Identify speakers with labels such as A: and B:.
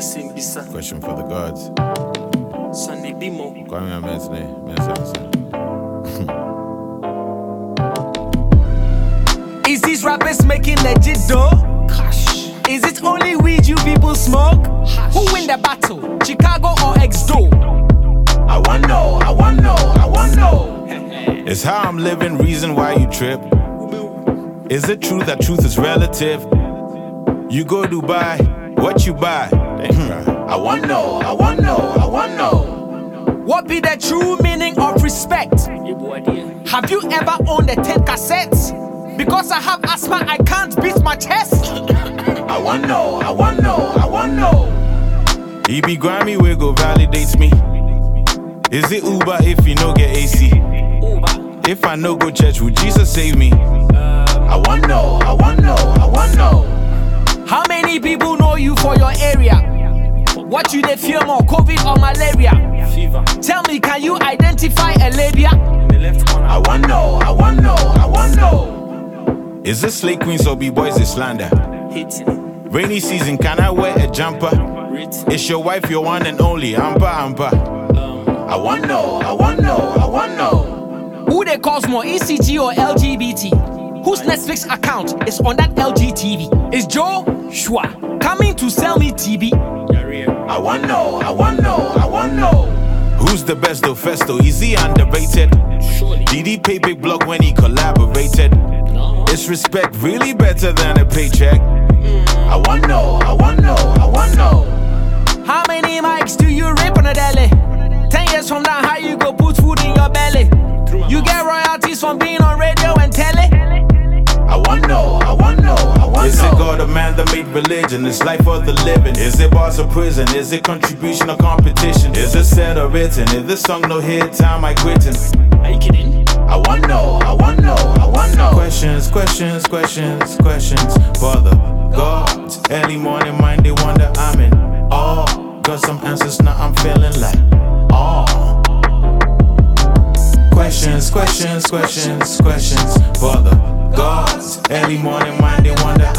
A: Question for the gods.
B: Sunday Bimo.
A: Kwame Amensne.
C: Is these rappers making legit dough?
B: Cash.
C: Is it only weed you people smoke?
B: Hash.
C: Who win the battle, Chicago or Exdo?
A: I wanna know. It's how I'm living, reason why you trip. Is it true that truth is relative? You go Dubai, what you buy? I wanna know.
C: What be the true meaning of respect? Have you ever owned a tape cassette? Because I have asthma, I can't beat my chest.
A: I wanna know. He be grimy, we go validates me. Is it Uber if you no get AC? If I no go church, will Jesus save me? I wanna know.
C: How many people know you for your area? What you did fear more, COVID or malaria?
B: Fever.
C: Tell me, can you identify a labia?
B: In the left corner.
A: I wanna know. Is this slay queens or B-boys they slander?
B: Hitting.
A: Rainy season, can I wear a jumper?
B: Written.
A: Is your wife your one and only? Ampa. I wanna know.
C: Who they cause more, ECG or LGBT? Whose Netflix account is on that LG TV? Is Joe Shua coming to sell me TB?
A: I wanna know. Who's the best though, Festo? Is he underrated?
B: Surely.
A: Did he pay big block when he collaborated?
B: No.
A: Is respect really better than a paycheck? I wanna know.
C: How many mics do you rip on a daily? 10 years from now, how you go put food in your belly? You get royalties from being on radio and telly?
A: I wanna know. Is it God or man that made religion? It's life for the living. Is it bars or prison? Is it contribution or competition? Is it said or written? If this song no hit, time I quitting.
B: Are you kidding?
A: I wanna know. Questions for the gods. Early morning mind, they wonder I'm in awe. Got some answers now, I'm feeling like awe. Questions for the gods. Early morning mind, they wonder